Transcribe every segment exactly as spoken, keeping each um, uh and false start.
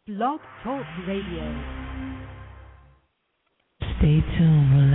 Blog Talk Radio. Stay tuned.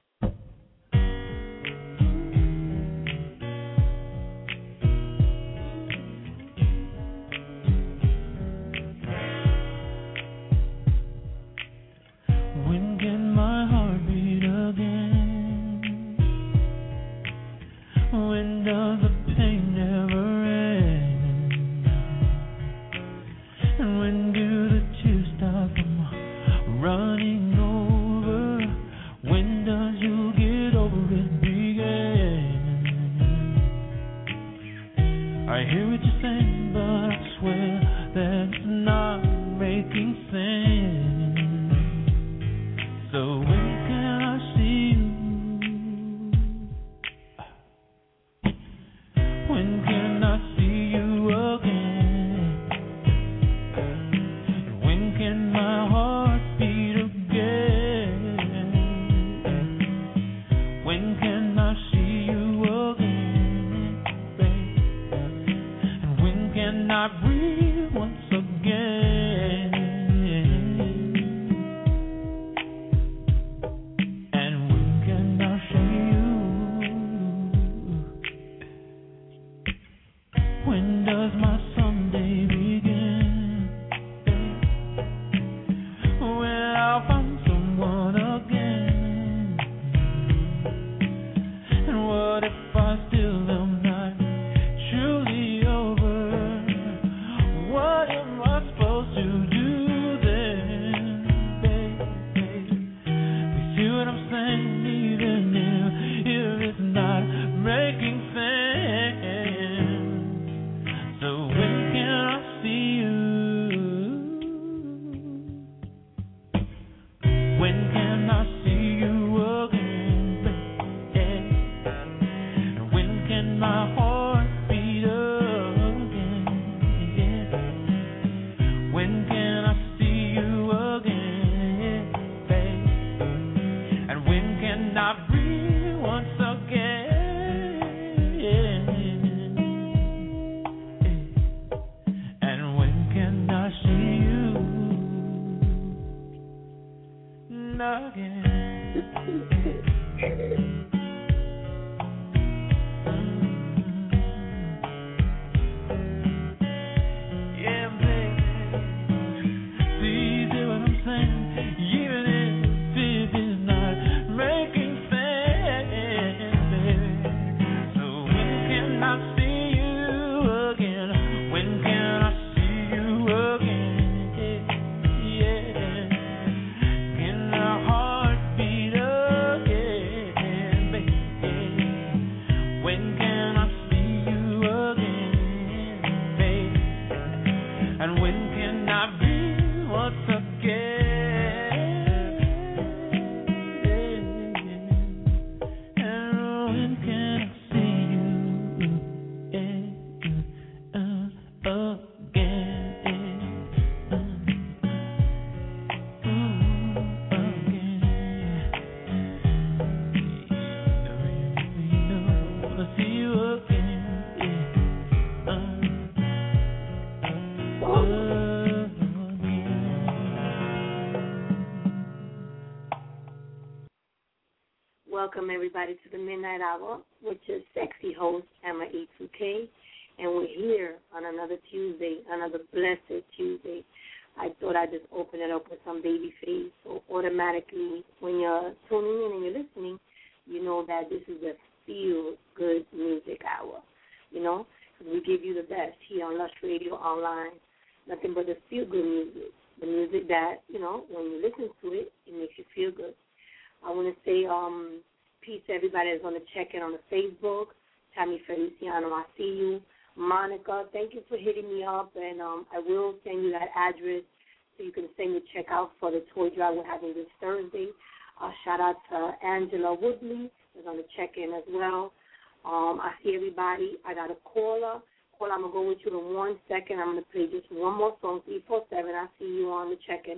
Welcome, everybody, to the Midnight Hour with your sexy host, Emma E two K. And we're here on another Tuesday, another blessed Tuesday. I thought I'd just open it up with some Babyface. So automatically, when you're tuning in and you're listening, you know that this is a feel-good music hour. You know, we give you the best here on Lush Radio Online. Nothing but the feel-good music. The music that, you know, when you listen to it, it makes you feel good. I want to say um, peace to everybody that's going to check in on the Facebook. Tammy Feliciano, I see you. Monica, thank you for hitting me up, and um, I will send you that address so you can send your check out for the toy drive we're having this Thursday. Uh, shout out to Angela Woodley, who's going to check in as well. Um, I see everybody. I got a caller. Caller, I'm going to go with you in one second. I'm going to play just one more song, three four seven. I see you on the check-in.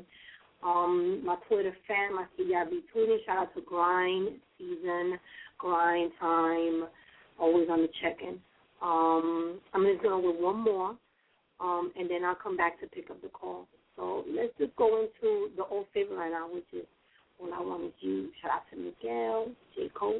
Um, my Twitter fam, I see y'all be tweeting. Shout out to Grind Season, Grind Time, always on the check-in. Um, I'm just going to go with one more, um, and then I'll come back to pick up the call. So let's just go into the old favorite right now, which is All I Want Is You. Shout out to Miguel, J. Cole.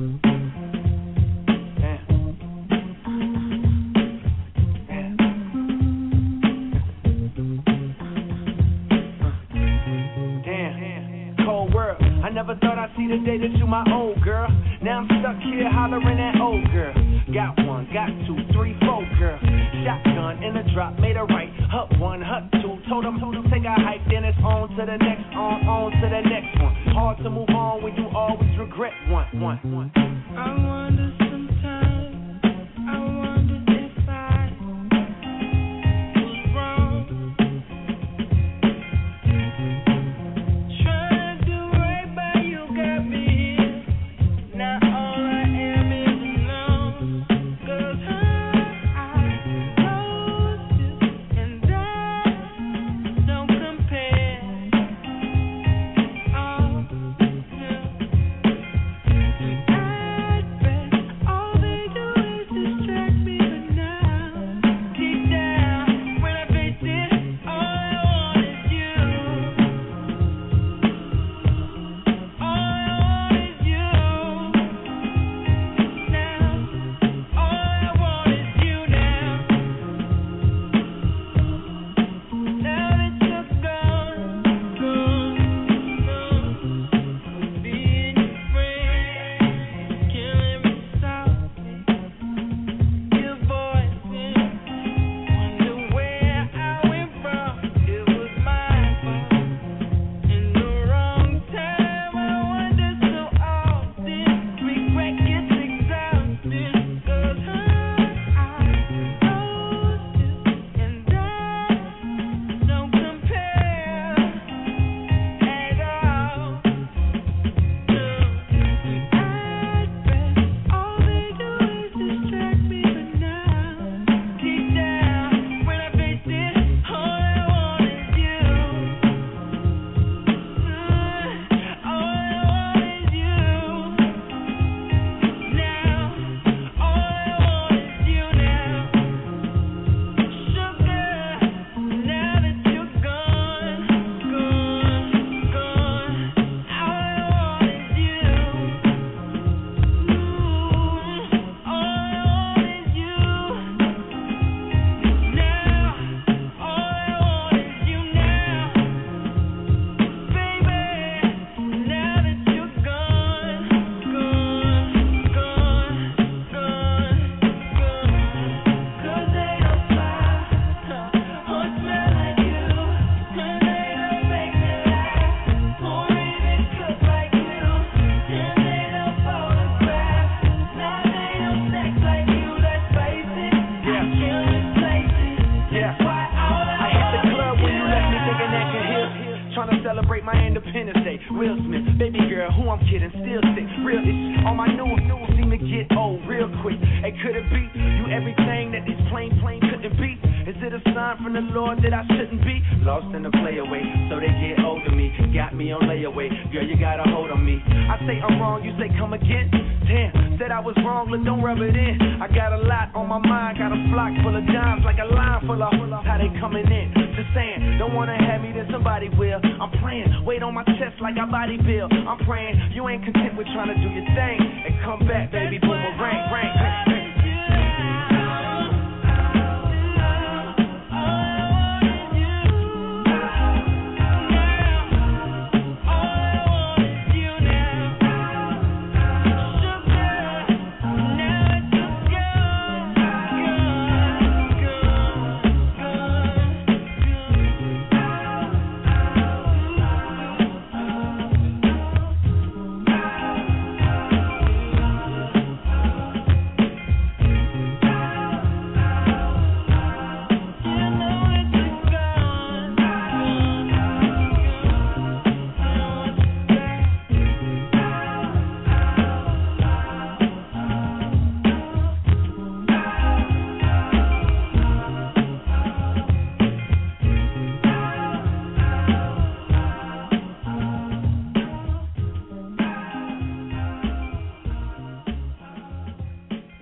I never thought I'd see the day that you my old girl. Now I'm stuck here hollering at old girl. Got one, got two, three, four, girl. Shotgun in a drop, made a right. Hut one, hut two, told him, told him take a hike. Then it's on to the next, on, on to the next one. Hard to move on when you always regret one, one, one. I wonder sometimes, I wonder if I was wrong.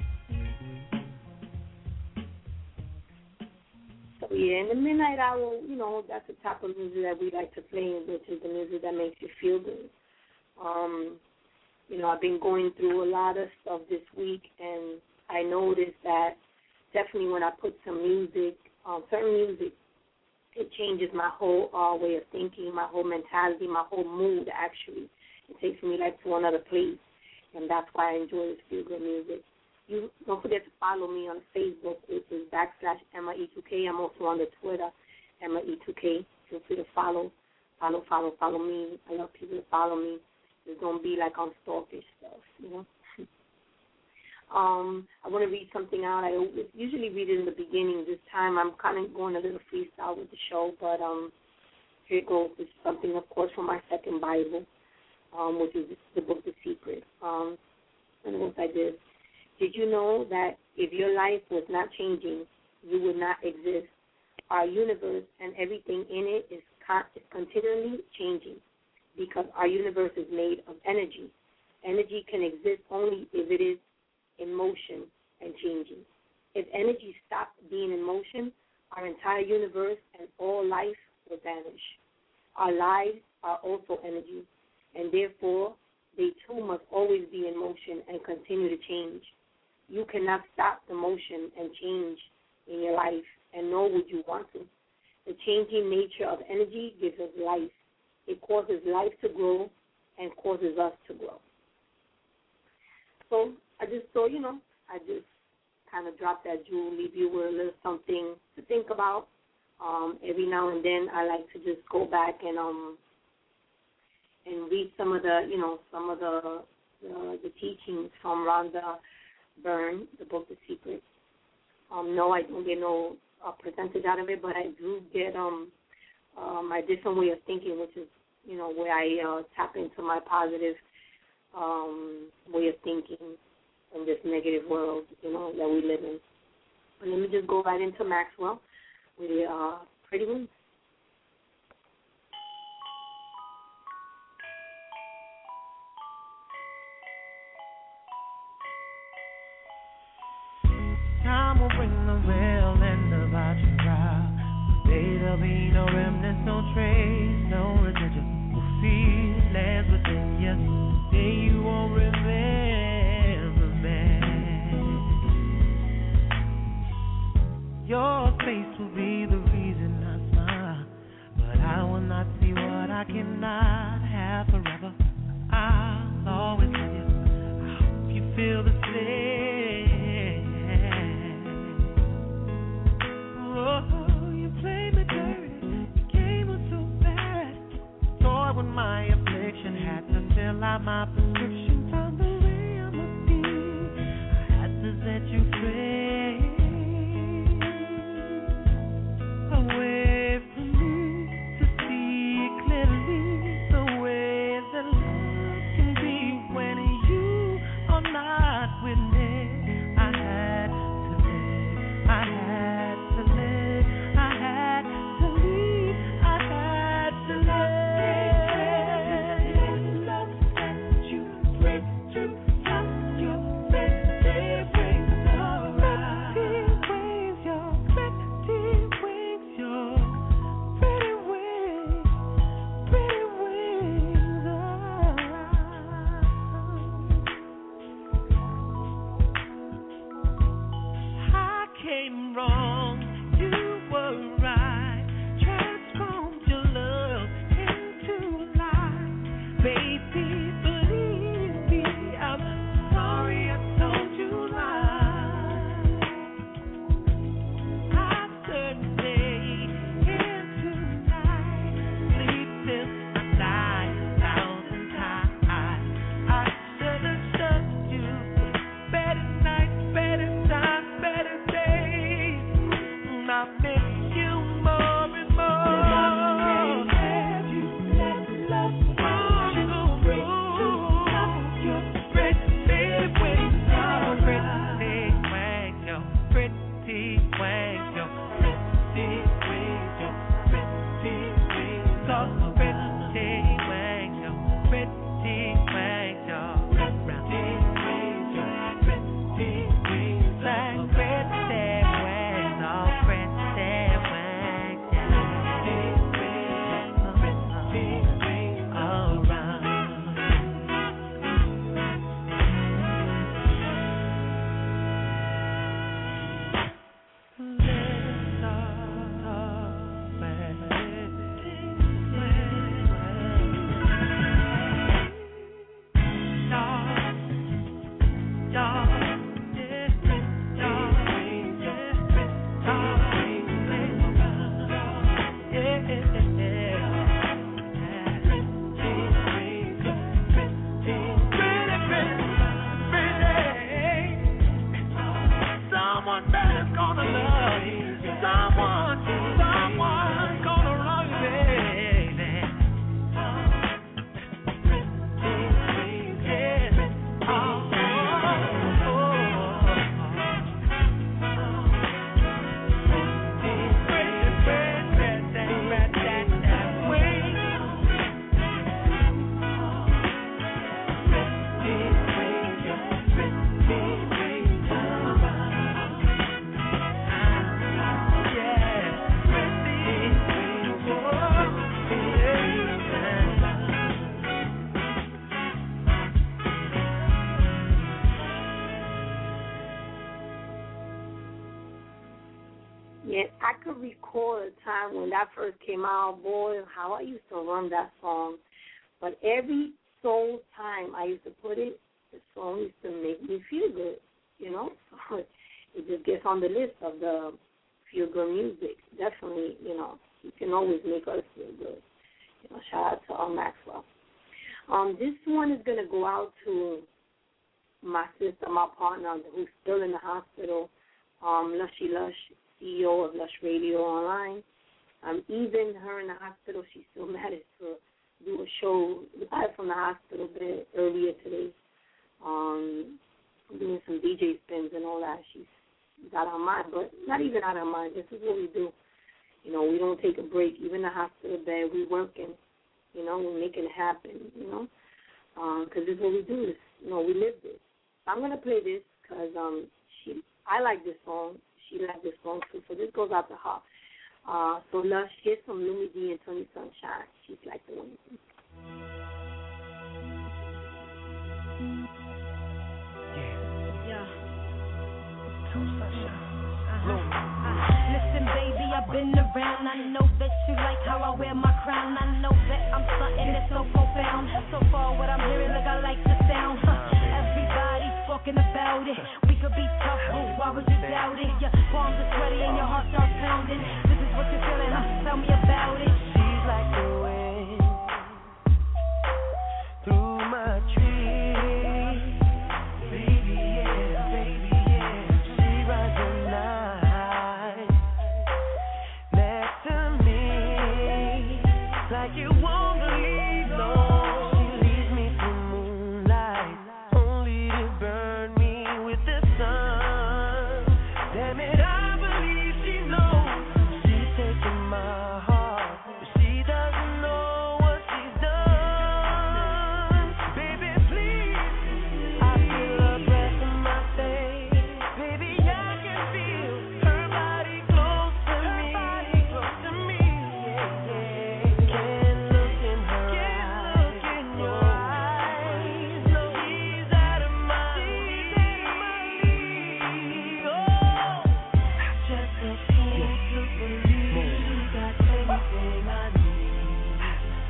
Yeah, in the midnight hour, you you know, that's the type of music that we like to play, which is the music that makes you feel good. Um, you know, I've been going through a lot of stuff this week, and I noticed that definitely when I put some music, um, certain music, it changes my whole uh, way of thinking, my whole mentality, my whole mood, actually. It takes me, like, to another place, and that's why I enjoy this feel-good music. You don't forget to follow me on Facebook, which is backslash Emma E two K. I'm also on the Twitter, Emma E two K. Feel free to follow, follow, follow, follow me. I love people to follow me. Just don't be like on stalkish stuff, you know. um, I want to read something out. I usually read it in the beginning. This time I'm kind of going a little freestyle with the show, but um, here it goes. It's something, of course, from my second Bible, um, which is the book The Secret. Um, and it goes like this. Did you know that if your life was not changing, you would not exist? Our universe and everything in it is, con- is continually changing because our universe is made of energy. Energy can exist only if it is in motion and changing. If energy stopped being in motion, our entire universe and all life will vanish. Our lives are also energy, and therefore they too must always be in motion and continue to change. You cannot stop the motion and change in your life, and nor would you want to. The changing nature of energy gives us life. It causes life to grow and causes us to grow. So I just thought, you know, I just kind of dropped that jewel, leave you with a little something to think about. Um, every now and then I like to just go back and um and read some of the, you know, some of the the, the teachings from Rhonda Byrne, the book The Secret. Um, no, I don't get no uh, percentage out of it, but I do get um, uh, my different way of thinking, which is, you know, where I uh, tap into my positive um, way of thinking in this negative world, you know, that we live in. But let me just go right into Maxwell with the uh, Pretty Wings. Time will bring the real end about your trial. Today there'll be no remnants, no trace, no residual feelings within you. Today you won't remember me. Your face will be the reason I smile, but I will not see what I cannot have forever. I'll always love you. I hope you feel the same. Oh, you played me dirty. The game was so bad. Toy with my affliction, had to fill out my prescription. Found the way I must be. I had to set you free. Away from me to see clearly the way that love can be when you are not with me. I had to live. I had to live. I had to leave. I had to live. Love set you recall a time when that first came out, boy, how I used to run that song. But every soul time I used to put it, the song used to make me feel good, you know. So it just gets on the list of the feel-good music. Definitely, you know, you can always make us feel good. You know, shout out to Al Maxwell. Um, this one is going to go out to my sister, my partner, who's still in the hospital, um, Lushy Lush, C E O of Lush Radio Online. Um, even her in the hospital, she still managed to do a show live from the hospital bed earlier today, um, doing some D J spins and all that. She's, she's out of her mind, but not even out of her mind. This is what we do. You know, we don't take a break. Even the hospital bed, we working. You know, we're making it happen, you know, because um, this is what we do. Is, you know, we live this. I'm going to play this because um, she, I like this song. She liked this song, too. So this goes out to her. Uh, so, Lush, here's some Lumi D and Tony Sunshine. She's like the one. Yeah. Yeah. Tony Sunshine. Uh-huh. Listen, baby, I've been around. I know that you like how I wear my crown. I know that I'm something that's so profound. So far, what I'm hearing, look, I like the sound. Huh. Everybody's talking about it. We could be tough, but why would you doubt it? Your palms are sweaty and your heart starts pounding. This is what you're feeling, huh? Tell me about it. She's like the wind through my tree. Baby, yeah, baby, yeah. She rides the night next to me like you won't believe, no. She leads me through moonlight only to burn me with the sun. Damn it, I believe she knows she's taking my heart, but she doesn't know what she's done. Baby, please, I feel her breath in my face. Baby, I can feel her body close to me, close to me. Yeah, yeah. Can't look in her eyes, look in your eyes. No, she's out of my league. Oh, just a fool to believe she got everything I need.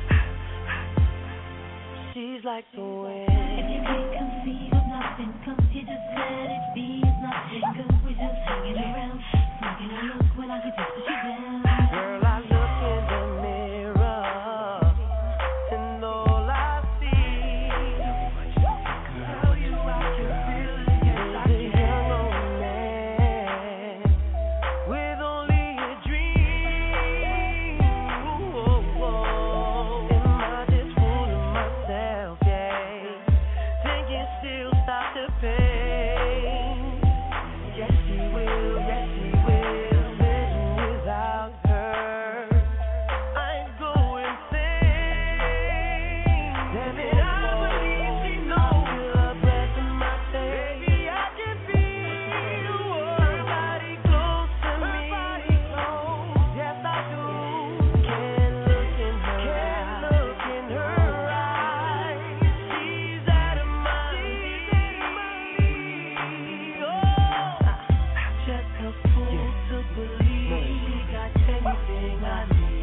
She's like the wind. If you can't conceive of nothing, cause you just let it be, it's nothing. Cause we're just hanging around, smoking a look when I can just put you down. Girl, I look in the mirror and all I see girl, you I can feel it, yes I can. Is a young old man with only a dream. Oh, oh. Am I just fooling myself, yeah? Thinking she'll stop the pain. Yes, she will, yes, she will. Living without her, I go insane. Damn it, I believe she knows. Feel her breath in my face. Baby, I can feel her body close to me. Yes, I do. Can't look in her eyes. Look in her eyes. She's out of my league. Oh, just a fool to believe she got everything I need.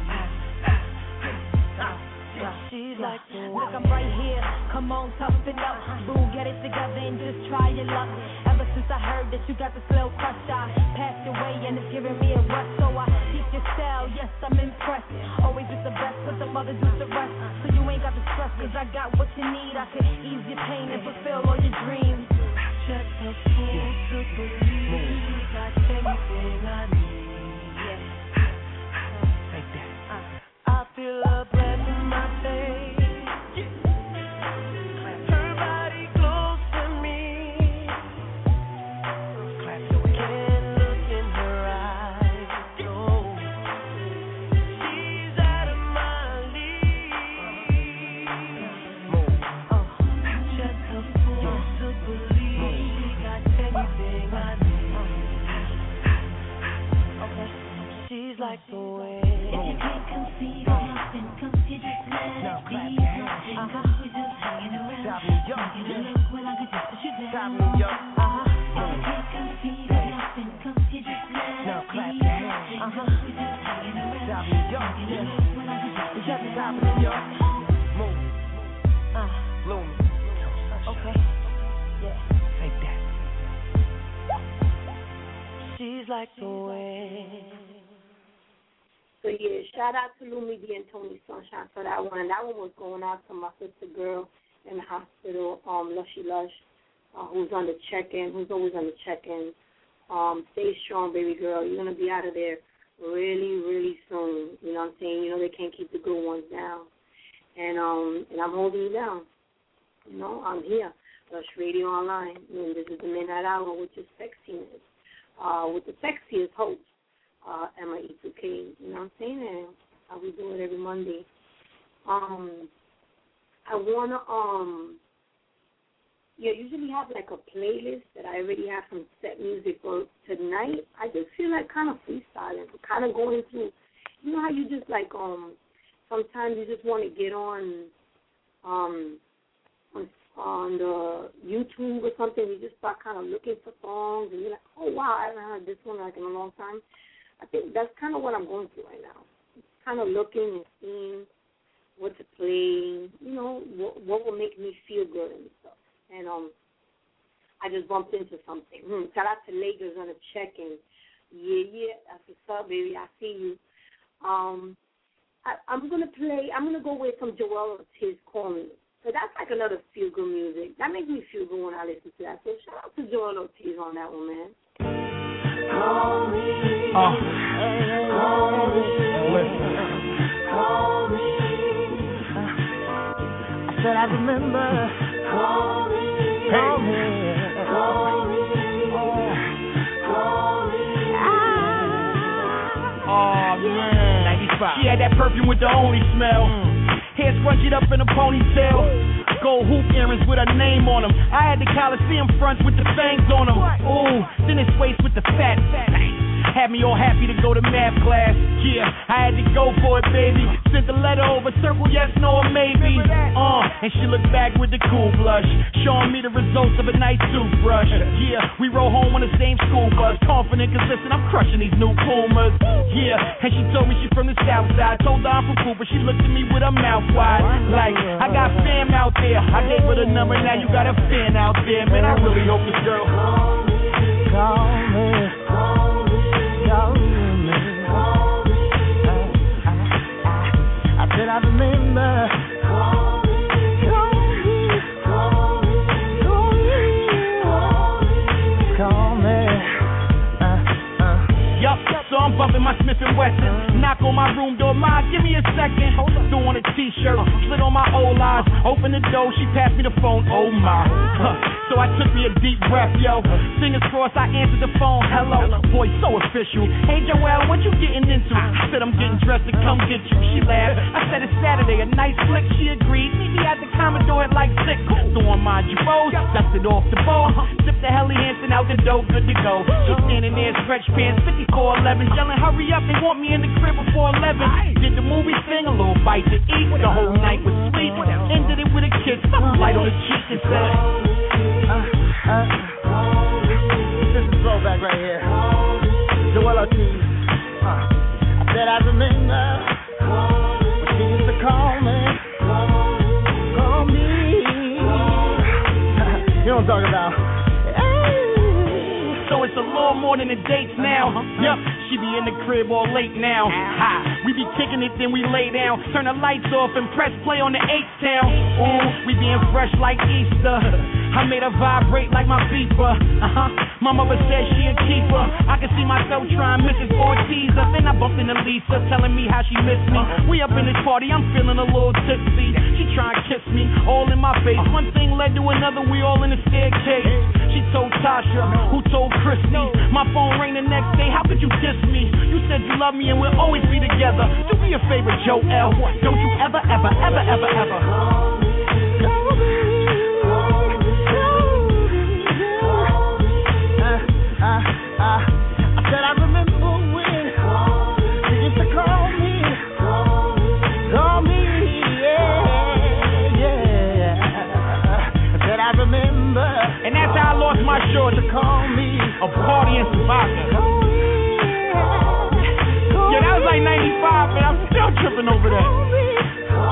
She's like the Look, I'm right here. Come on, tough it up. Boo, get it together and just try your luck. Ever since I heard that you got the slow crush, I passed your way and it's giving me a rush. So I keep your style, yes, I'm impressed. Always with the best, but the mothers do the rest. So you ain't got to stress, cause I got what you need. I can ease your pain and fulfill all your dreams. just a fool to believe she got everything I need. Like that. I feel her breath in my face. Her body close to me. Can't look in her eyes. No. She's out of my league. Oh, just a fool to believe she got everything I need. She's like the wind. If you can't conceive of nothing, cause you just let it be nothing. Cause we just hanging around, taking a look when I could just put you down. If you can't conceive of nothing, cause you just let it be nothing. Cause top of New York. Move. Uh. Bloom. Okay. Yeah. Take that. She's like the wind. So yeah, shout out to Lumi D and Tony Sunshine for that one. That one was going out to my sister girl in the hospital, um, Lushy Lush, uh, who's on the check-in, who's always on the check-in. Um, stay strong, baby girl. You're gonna be out of there really, really soon. You know what I'm saying? You know they can't keep the good ones down, and um, and I'm holding you down. You know, I'm here, Lush Radio Online, and this is the Midnight Hour, which is sexiness, uh, with the sexiest host. Uh, Emma E two K, you know what I'm saying? And how we do it every Monday. Um, I wanna um, yeah, usually have like a playlist that I already have some set music for tonight. I just feel like kind of freestyling, kind of going through. You know how you just like um, sometimes you just want to get on um, on on the YouTube or something. You just start kind of looking for songs, and you're like, oh wow, I haven't heard this one like in a long time. I think that's kind of what I'm going through right now. Kind of looking and seeing what to play, you know, what, what will make me feel good and stuff. And um, I just bumped into something. Hmm. Shout out to Lakers on the check-in. Yeah, yeah, that's what's up, baby. I see you. Um, I, I'm going to play, I'm going to go with some Joel Ortiz, Call Me. So that's like another feel-good music. That makes me feel good when I listen to that. So shout out to Joel Ortiz on that one, man. Call me. Oh. Call me. Listen. Call me. I said I remember. Call me. Call me. Call me. Call me. Oh, man. ninety-five. She had that perfume with the only smell. Mm. Hair scrunched up in a ponytail. Gold hoop earrings with her name on them. I had the Coliseum fronts with the fangs on them. Ooh, thinnest waist with the fat fat. Had me all happy to go to math class. Yeah, I had to go for it, baby. Sent the letter over, circle yes, no, or maybe. Uh, and she looked back with the cool blush, showing me the results of a nice toothbrush. Yeah, we rode home on the same school bus, confident, cause listen, I'm crushing these new Pumas. Yeah, and she told me she from the south side. Told her I'm from Cooper, she looked at me with her mouth wide. Like, I got fam out there. I gave her the number, now you got a fan out there. Man, I really hope this girl call me. Call me. Call me. Call me. Call me. I, I, I said I remember. Call me. Call me. Call me. Call me. Call me. Uh, uh. Yup, so I'm bumping my Smith and Wesson. Knock on my room door, Ma, give me a second. Threw on a t-shirt, slid on my old eyes. Open the door, she passed me the phone, oh my. Huh. So I took me a deep breath, yo. Fingers crossed, I answered the phone, hello. Voice so official. Hey Joelle, what you getting into? I said I'm getting dressed to come get you. She laughed. I said it's Saturday, a nice flick. She agreed. Meet me at the Commodore at like six. So on my Jabos, dusted off the bowl. Sipped the Helly Hansen out the dope, good to go. She standing there, stretch pants, fifty-four eleven. Yelling, hurry up, they want me in the crib before eleven. Did the movie thing, a little bite to eat. The whole night was sweet. Ended it with a kiss, something light on the cheek and said, Uh, uh, this is throwback right here. Joel Ortiz. Uh, I said I remember when she used to call me. Call me. You know what I'm talking about. so it's a little more than the dates now. Yup, she be in the crib all late now. Ha, we be kicking it, then we lay down. Turn the lights off and press play on the H-Town. Ooh, we being fresh like Easter. I made her vibrate like my beeper. Uh-huh. My mother said she a keeper. I can see myself trying Missus Ortiz. Then I bumped into Lisa, telling me how she missed me. We up in this party, I'm feeling a little tipsy. She trying to kiss me, all in my face. One thing led to another, we all in the staircase. She told Tasha, who told Christy. My phone rang the next day, how could you diss me? You said you love me and we'll always be together. Do me a favor, Joel. Don't you ever, ever, ever, ever, ever. And that's how I lost my short to call me a party in Sabaka. Yeah, that was like ninety-five, man. I'm still tripping over that.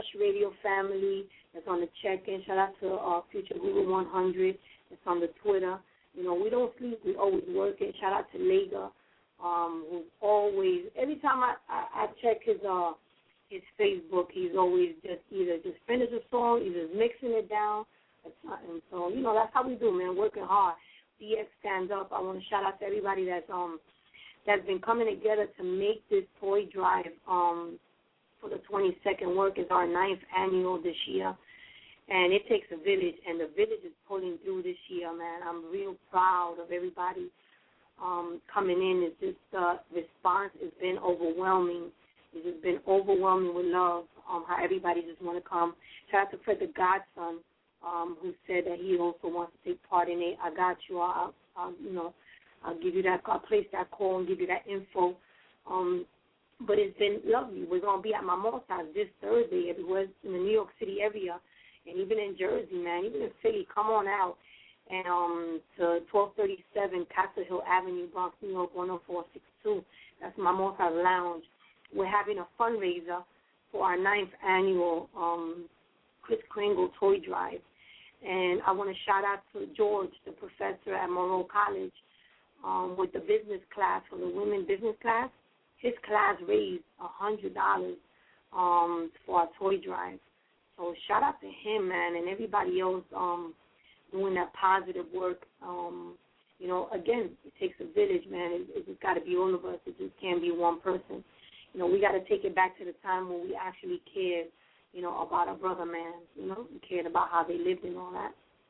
Rush Radio family that's on the check-in. Shout out to uh, Future Google one hundred that's on the Twitter. You know, we don't sleep. We always working. Shout out to Lega, um, who's always, every time I, I, I check his uh his Facebook, he's always just either just finish a song, either mixing it down or something. So, you know, that's how we do, man, working hard. D X stands up. I want to shout out to everybody that's um that's been coming together to make this toy drive um for the twenty-second work. Is our ninth annual this year, and it takes a village, and the village is pulling through this year, man. I'm real proud of everybody um, coming in. It's just the uh, response has been overwhelming. It's just been overwhelming with love. Um, how everybody just want to come. Shout out to Fred the Godson, um, who said that he also wants to take part in it. I got you. I'll, I'll you know, I'll give you that. I'll place that call and give you that info. Um, But it's been lovely. We're going to be at my mom's house this Thursday everywhere in the New York City area, and even in Jersey, man, even in Philly. Come on out and um to twelve thirty-seven Castle Hill Avenue, Bronx, New York, one oh four six two. That's my mom's house lounge. We're having a fundraiser for our ninth annual um, Kris Kringle Toy Drive. And I want to shout out to George, the professor at Monroe College, um, with the business class, for the women business class. His class raised one hundred dollars um, for our toy drive. So shout out to him, man, and everybody else um, doing that positive work. Um, you know, again, it takes a village, man. It, it's got to be all of us. It just can't be one person. You know, we got to take it back to the time when we actually cared, you know, about our brother, man. You know, we cared about how they lived and all that.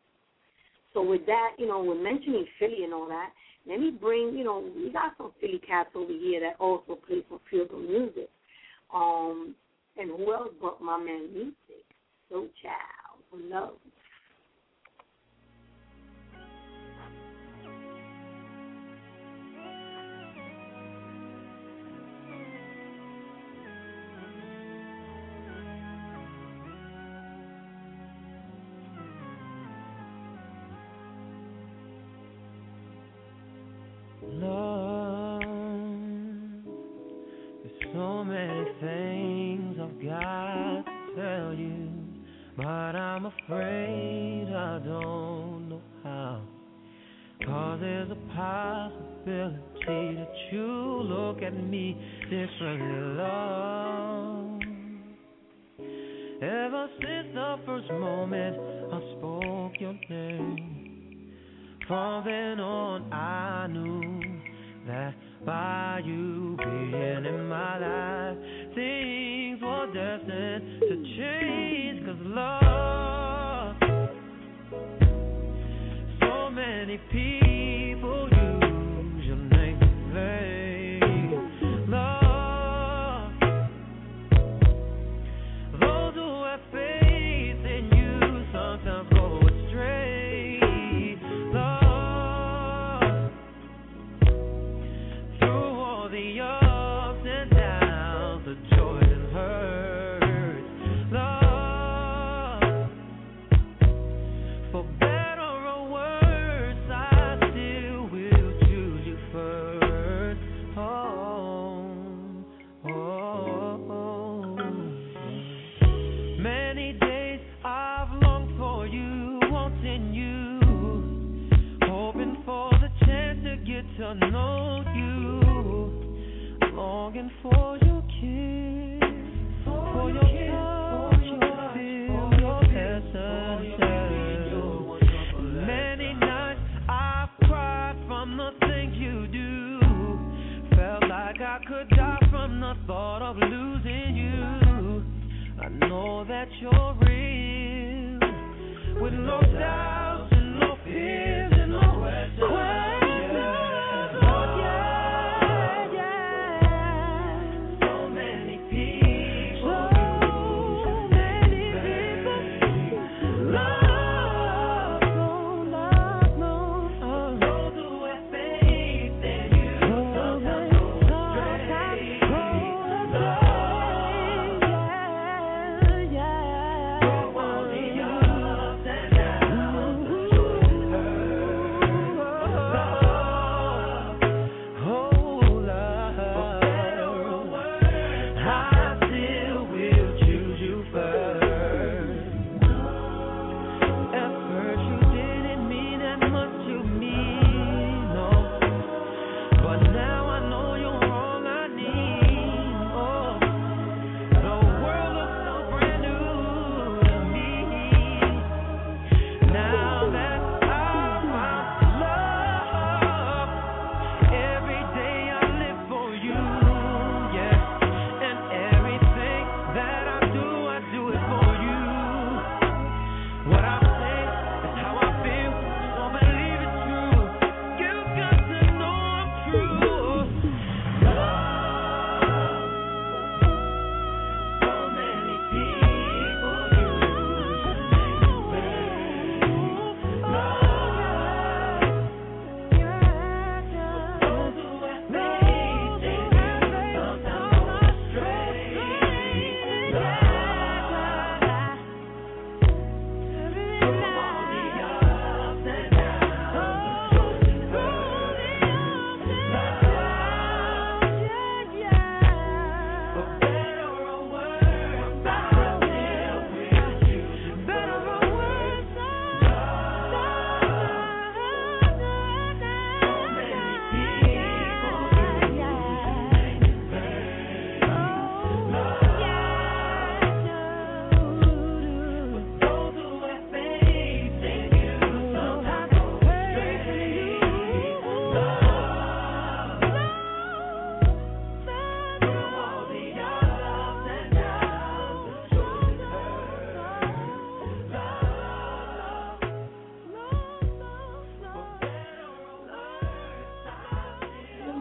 So with that, you know, we're mentioning Philly and all that. Let me bring, you know, we got some Philly cats over here that also play some field of music. Um, and who else but my man Music? So Child, for love. Love, there's so many things I've got to tell you, but I'm afraid I don't know how. Cause there's a possibility that you look at me differently, love. Ever since the first moment I spoke your name, from then on, I knew that by you being in my life, things were destined to change. Cause love, so many people use your name to play. Love, those who have faith in you sometimes go astray. To know you, longing for your kiss, for, for your touch, your feel, your essence. Many nights I've cried from the things you do, felt like I could die from the thought of losing you. I know that you're real, with no doubts and no fears and no questions. Yeah.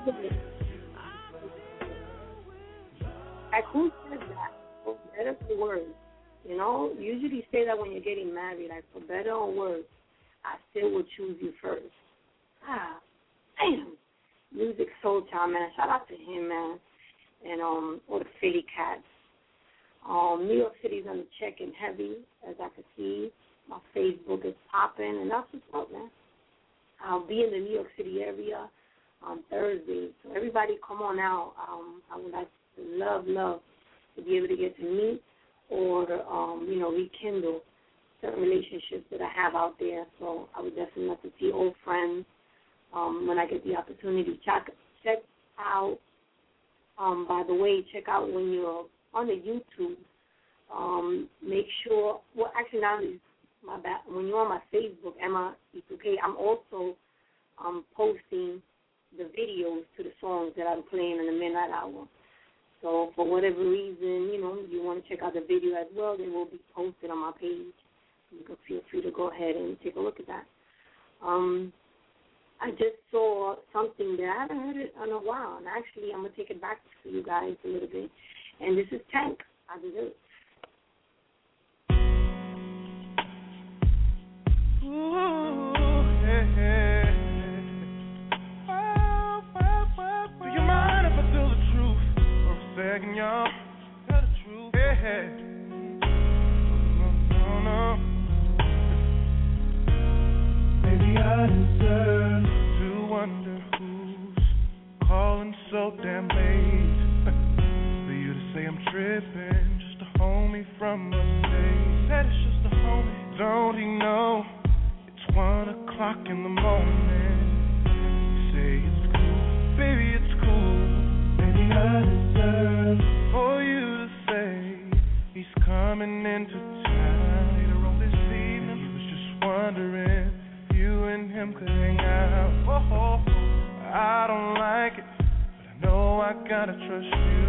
Like, who says that? For better for worse. You know, usually say that when you're getting married, like, for better or worse, I still would choose you first. Ah, damn. Music Soul Child, man. Shout out to him, man. And um, all the Philly cats. Um, New York City's on the check and heavy, as I can see. My Facebook is popping, and that's what's up, man. I'll be in the New York City area on Thursday, so everybody come on out. Um, I would like to love, love to be able to get to meet or, um, you know, rekindle certain relationships that I have out there. So I would definitely love to see old friends um, when I get the opportunity. Check, check out, um, by the way, check out when you're on the YouTube. Um, make sure, well, actually, now my back, when you're on my Facebook, Emma E two K, I'm also um, posting the videos to the songs that I'm playing in the Midnight Hour. So for whatever reason, you know, you want to check out the video as well, they will be posted on my page. You can feel free to go ahead and take a look at that. Um, I just saw something that I haven't heard it in a while, and actually I'm going to take it back for you guys a little bit. And this is Tank. I deserve it. Ooh, yeah, yeah. Oh, oh, oh, do you mind if I tell the truth for a second, y'all? Tell the truth, yeah. No, no, no. Maybe I deserve to wonder who's calling so damn late. For you to say I'm tripping, just a homie from upstate. Said it's just a homie. Don't he know? One o'clock in the morning. You say it's cool, baby, it's cool. Maybe I deserve for you to say he's coming into town later on this evening. He was just wondering if you and him could hang out. Oh, I don't like it, but I know I gotta trust you.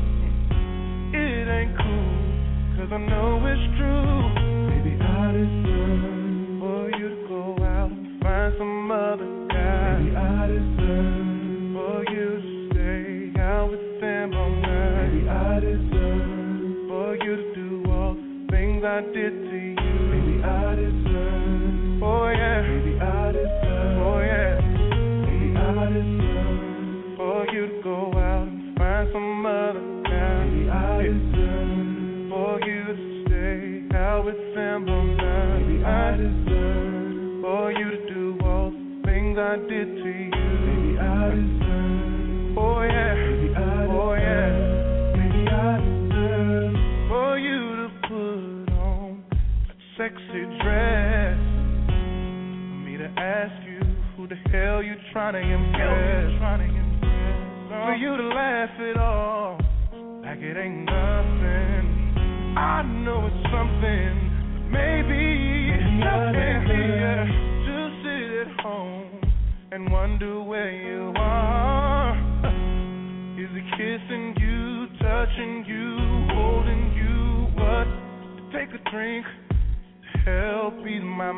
It ain't cool, cause I know it's true. Maybe I deserve for you to go out and find some other guy. Maybe I deserve for you to stay out with them all night. Maybe I deserve for you to do all the things I did to you. Maybe I deserve, oh yeah. Maybe I deserve, oh yeah. Maybe I deserve for you to go out and find some other guy. Maybe I deserve for you to stay out with them all night. Maybe I deserve for you to do all the things I did to you. Maybe I deserve, oh yeah, maybe I deserve, oh yeah. Maybe I deserve for you to put on that sexy dress, for me to ask you who the hell you trying to impress, trying to impress, for you to laugh it off like it ain't nothing. I know it's something, but maybe, maybe just here, just sit at home and wonder where you are. Is he kissing you, touching you, holding you? What? Take a drink to help ease my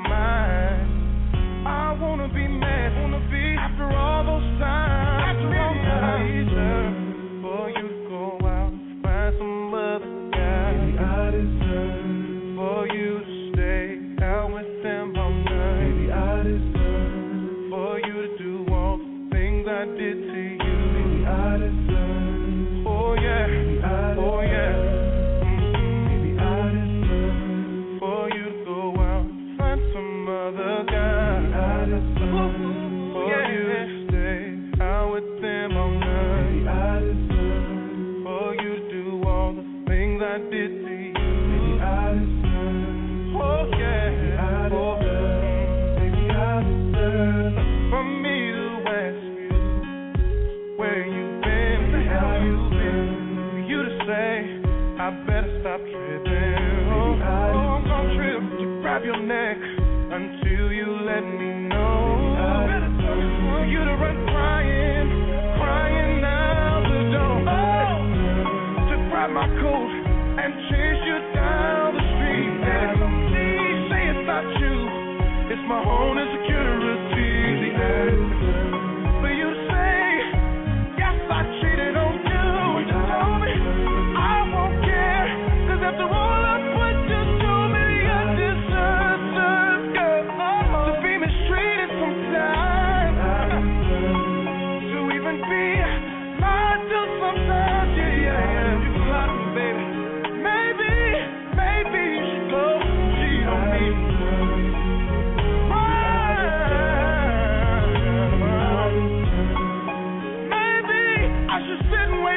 mind. I wanna be mad, wanna be after all those times. After all those times, for you to go out and find some other. I deserve for you to stay out with them all night. Maybe I deserve for you to do all the things I did to you. Maybe I deserve, oh yeah, maybe I deserve, oh yeah. Mm-hmm. Maybe I deserve for you to go out and find some other guy. Maybe I deserve for yeah. you to stay out with them all night. Maybe I deserve for you to do all the things I did to you. I deserve, oh yeah, oh yeah. Maybe I deserve for me to ask you where you've been, where the hell you've been. For you to say I better stop tripping. Oh, oh I'm gonna trip to grab your neck until you let me know. For you to run crying, crying out the door. Oh, to grab my coat and chase you down the street. And please say it's not you, it's my own insecurity. For you to say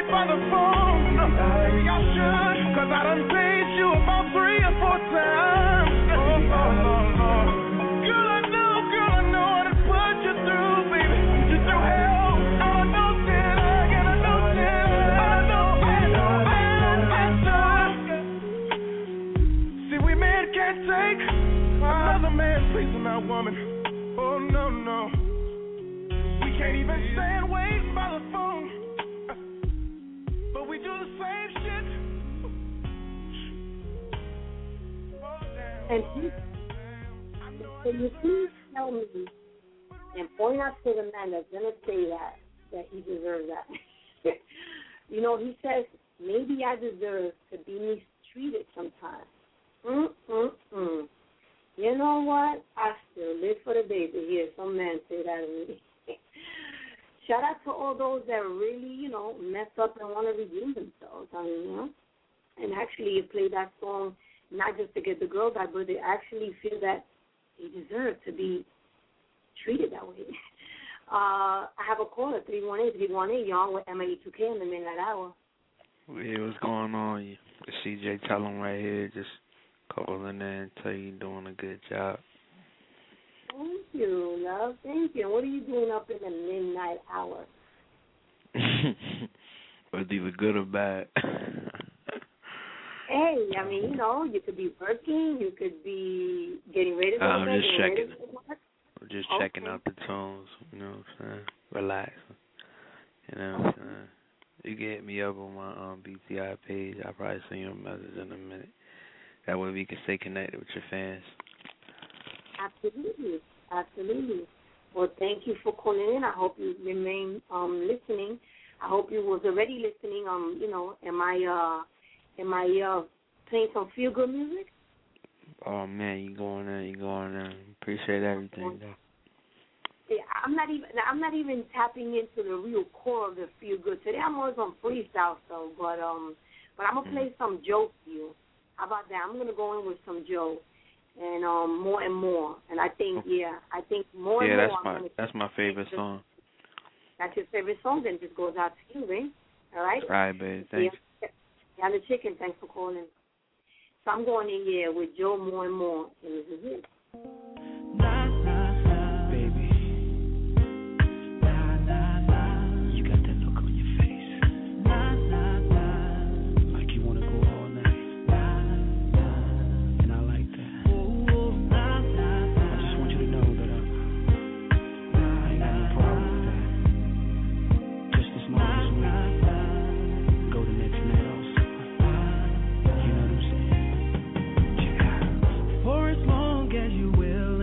wait by the phone. Maybe I should, cause I done paid you about three or four times. Oh, oh, oh, oh. Girl, I know, girl, I know I done put you through, baby. You through hell. I know sin, again, I know sin. I know, I know, I know, I know. See, we men can't take another man pleasing our woman. Oh, no, no. We can't even stand waiting by the phone. But we do the same shit. Oh, damn. And please, can you please tell me and point out to the man that's going to say that, that he deserves that. You know, he says, maybe I deserve to be mistreated sometimes. Mm-mm-mm. You know what? I still live for the day to hear some man say that to me. Shout out to all those that really, you know, mess up and want to redeem themselves. I mean, you know, and actually you play that song not just to get the girl back, but they actually feel that they deserve to be treated that way. Uh, I have a caller, three one eight, three one eight, y'all, with M A E two K in the midnight hour. Hey, what's going on? It's C J Tellum right here, just calling in and tell you you're doing a good job. Thank you, love. Thank you. What are you doing up in the midnight hour? Whether either good or bad. Hey, I mean, you know, you could be working, you could be getting ready to go I'm to bed, just getting checking. ready to work. I'm just Okay. checking out the tones, you know what I'm saying? Relax. You know what I'm saying? You can hit me up on my um, B T I page. I'll probably send you a message in a minute. That way we can stay connected with your fans. Absolutely. Absolutely. Well, thank you for calling in. I hope you remain um, listening. I hope you was already listening. Um, you know, am I uh, am I uh, playing some feel good music? Oh man, you going in, you going in. Appreciate everything though. Yeah, I'm not even I'm not even tapping into the real core of the feel good today. I'm always on freestyle stuff, but um, but I'm gonna play some Joe for you. How about that? I'm gonna go in with some Joe. And um, more and more, and I think, yeah, I think more yeah, and more. Yeah, that's my gonna that's my favorite song. That's your favorite song, then just goes out to you, babe. All right. All right, babe. Thanks. Yeah, yeah, the chicken. Thanks for calling. So I'm going in here with Joe more and more, and this is it. Nah, nah, nah, baby. Nah, nah, nah. You got that look on your face. Nah, nah, nah. Like you wanna go all night. Nah, nah. And I like that. Ooh, nah, nah, nah. I just want you to know that I, I ain't got no problem with that. Just as long as we go the next night also. You know what I'm saying? Check it out. For as long as you will.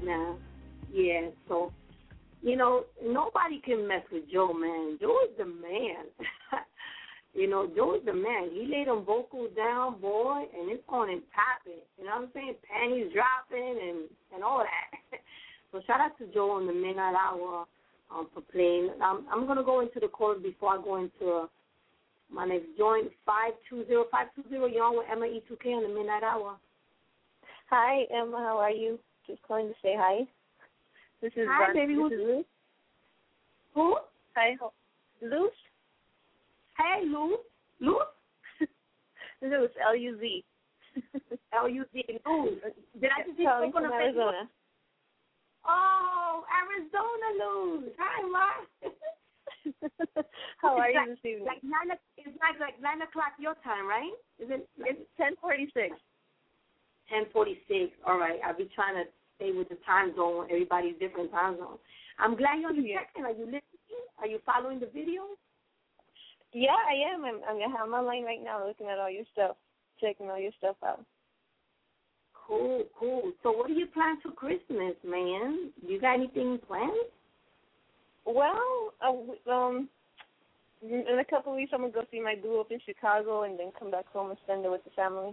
Nah. Yeah, so, you know, nobody can mess with Joe, man. Joe is the man. You know, Joe is the man. He laid them vocals down, boy, and it's on and popping. You know what I'm saying? Panties dropping and, and all that. So shout out to Joe on the Midnight Hour um, for playing. Um, I'm going to go into the chorus before I go into my next joint, five two zero five two zero. You're on with Emma E two K on the Midnight Hour. Hi, Emma. How are you? Just calling to say hi. This is Hi, Ron. baby. This Who's is Luz. Who? Hi, ho- Luz. Hey, Luz. Luz? Luz, L U Z. L U Z. Luz. Did I just see Calling on from the Arizona. Facebook? Oh, Arizona, Luz. Hi, Ma. How are It's you like, this evening? Like nine. o- It's like like nine o'clock your time, right? Is it? Like It's ten forty-six. ten forty-six. All right. I'll be trying to stay with the time zone. Everybody's different time zone. I'm glad you're on the Yeah. check-in. Are you listening? Are you following the video? Yeah, I am. I'm, I'm, I'm online right now looking at all your stuff, checking all your stuff out. Cool, cool. So what do you plan for Christmas, man? You got anything planned? Well, uh, um, in a couple of weeks, I'm going to go see my duo up in Chicago and then come back home and spend it with the family.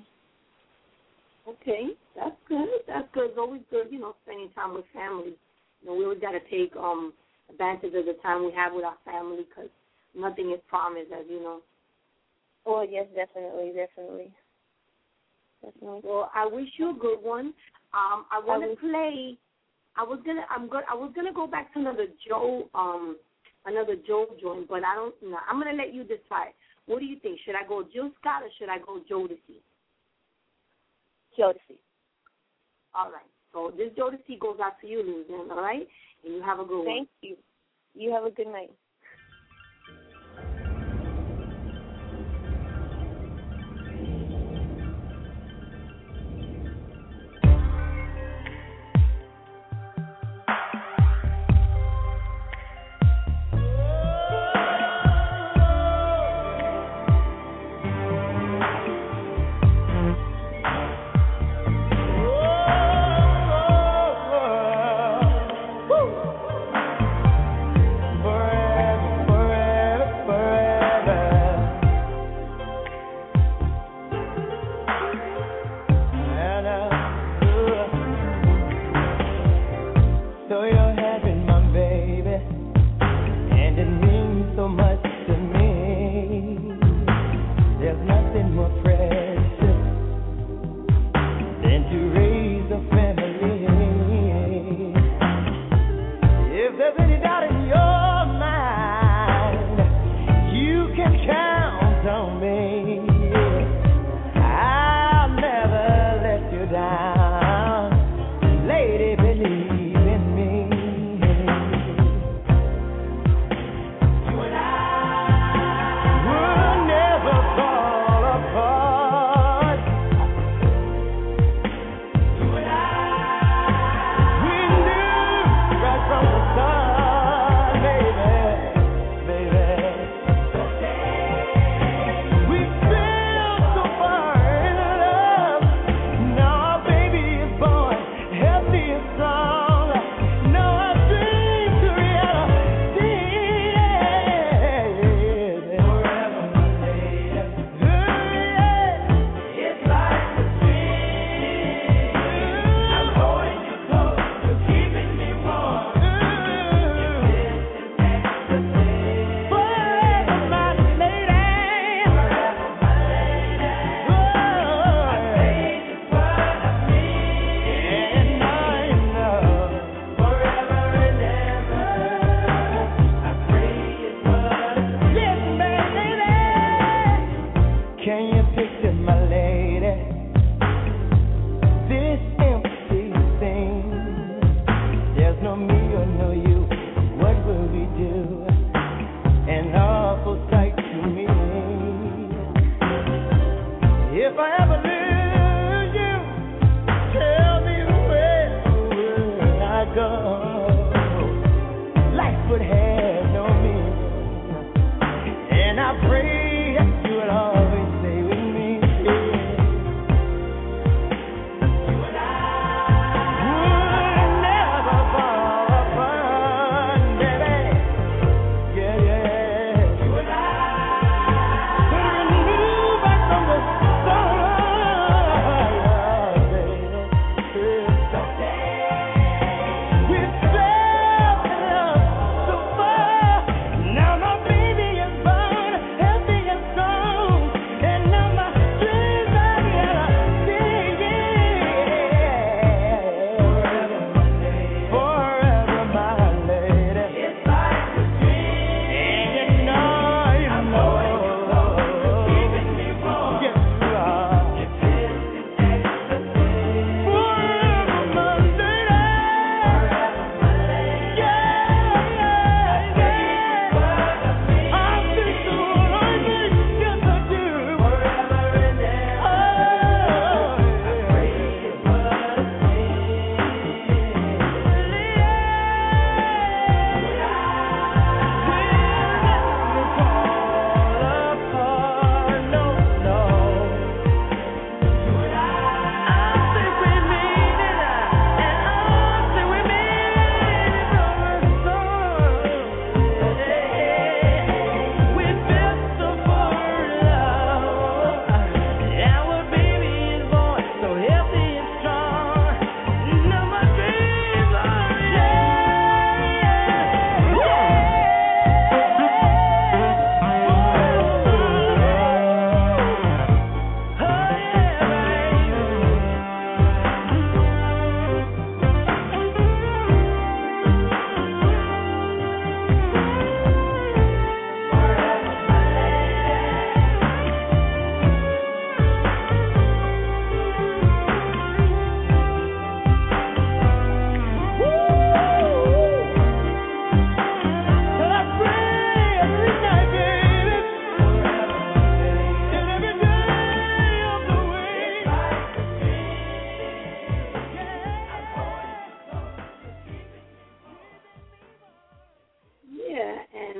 Okay, that's good. That's good. It's always good, you know, spending time with family. You know, we always got to take um advantage of the time we have with our family because nothing is promised, as you know. Oh, yes, definitely, definitely. Definitely. Well, I wish you a good one. Um, I want I to play. I was gonna. I'm good. I was gonna go back to another Joe. Um, another Joe joint, but I don't. know. I'm gonna let you decide. What do you think? Should I go Jill Scott or should I go Jodeci? Jodeci. All right. So this Jodeci goes out to you, Luzanne. All right, and you have a good one. Thank you. You have a good night. Forever.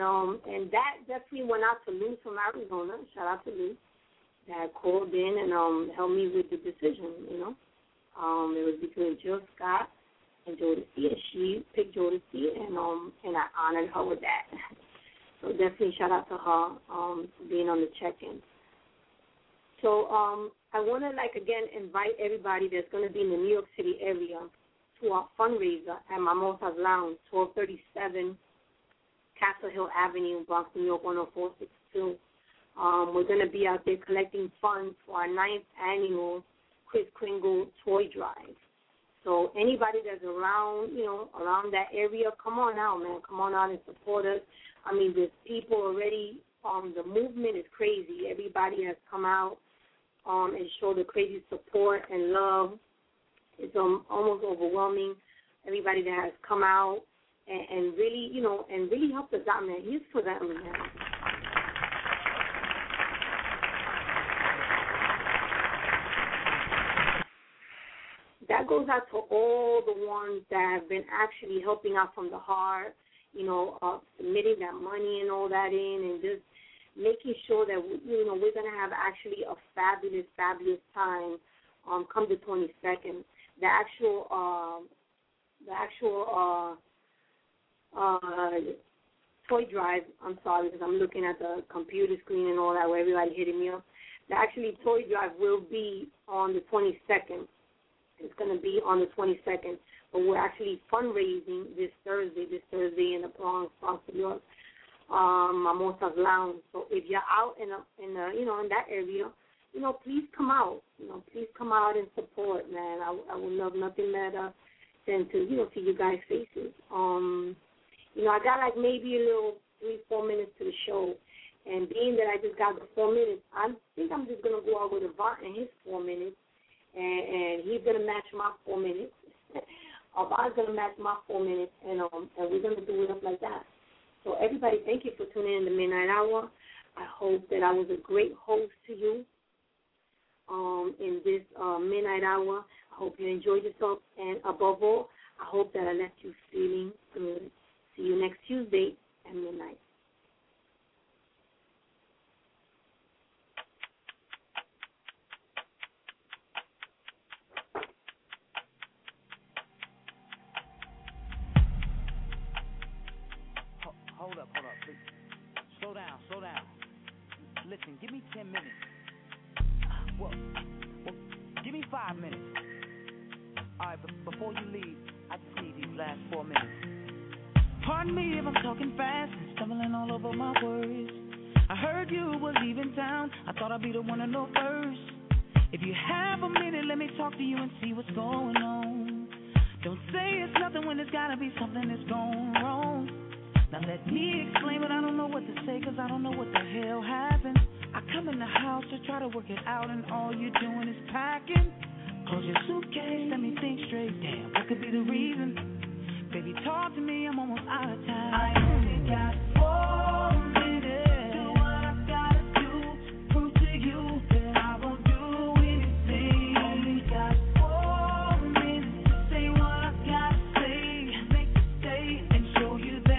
um and that definitely went out to Lou from Arizona. Shout out to Lou that called in and um helped me with the decision. You know, um it was between Jill Scott and Jodeci, and she picked Jodeci, and um and I honored her with that. So definitely shout out to her um for being on the check-in. So um I want to like again invite everybody that's going to be in the New York City area to our fundraiser at Mimosas Lounge, twelve thirty-seven Castle Hill Avenue, Bronx, New York, one oh four six two. Um, we're going to be out there collecting funds for our ninth annual Kris Kringle Toy Drive. So anybody that's around, you know, around that area, come on out, man. Come on out and support us. I mean, there's people already. Um, the movement is crazy. Everybody has come out um, and showed the crazy support and love. It's um, almost overwhelming. Everybody that has come out and, and really, you know, and really helped us out, man. Here's for them, man. That goes out to all the ones that have been actually helping out from the heart, you know, uh, submitting that money and all that in, and just making sure that, you know, we're going to have actually a fabulous, fabulous time um, come the twenty-second. The actual, uh, the actual uh, uh, toy drive, I'm sorry, because I'm looking at the computer screen and all that where everybody hitting me up. The actually toy drive will be on the twenty-second. It's going to be on the twenty-second, but we're actually fundraising this Thursday, this Thursday in the Bronx, Bronx, New York, um, Mimosas Lounge. So if you're out in, a, in a, you know, in that area, you know, please come out. You know, please come out and support, man. I, I would love nothing better than to, you know, see you guys' faces. Um, you know, I got like maybe a little three, four minutes to the show, and being that I just got the four minutes, I think I'm just going to go out with Avant and his four minutes. And, and he's going to match my four minutes. Avon's going to match my four minutes, and um, and we're going to do it up like that. So, everybody, thank you for tuning in to Midnight Hour. I hope that I was a great host to you um, in this uh, Midnight Hour. I hope you enjoyed yourself, and above all, I hope that I left you feeling good. See you next Tuesday at midnight. Hold up, hold up, please. Slow down, slow down. Listen, give me ten minutes. Well, well give me five minutes. All right, but before you leave, I just need these last four minutes. Pardon me if I'm talking fast and stumbling all over my words. I heard you were leaving town. I thought I'd be the one to know first. If you have a minute, let me talk to you and see what's going on. Don't say it's nothing when there's gotta be something that's going wrong. Now let me explain, but I don't know what to say, cause I don't know what the hell happened. I come in the house to try to work it out, and all you're doing is packing. Close your suitcase, let me think straight. Damn, what could be the reason? Baby, talk to me, I'm almost out of time. I only got four minutes. Do what I gotta do, prove to you that I won't do anything. Only got four minutes to say what I gotta say, make a stay, and show you that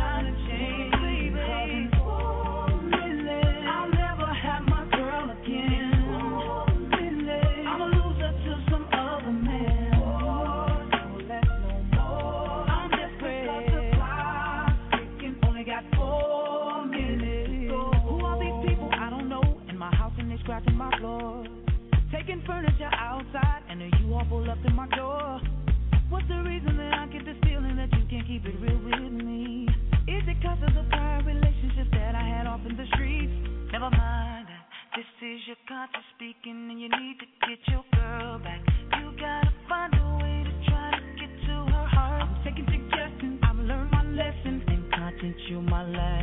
scratching my floor, taking furniture outside, and then you all pull up to my door. What's the reason that I get this feeling that you can't keep it real with me? Is it cause of the prior relationships that I had off in the streets? Never mind, this is your conscience speaking, and you need to get your girl back. You gotta find a way to try to get to her heart. I'm taking suggestions, I've learned my lesson, and conscience, you my last.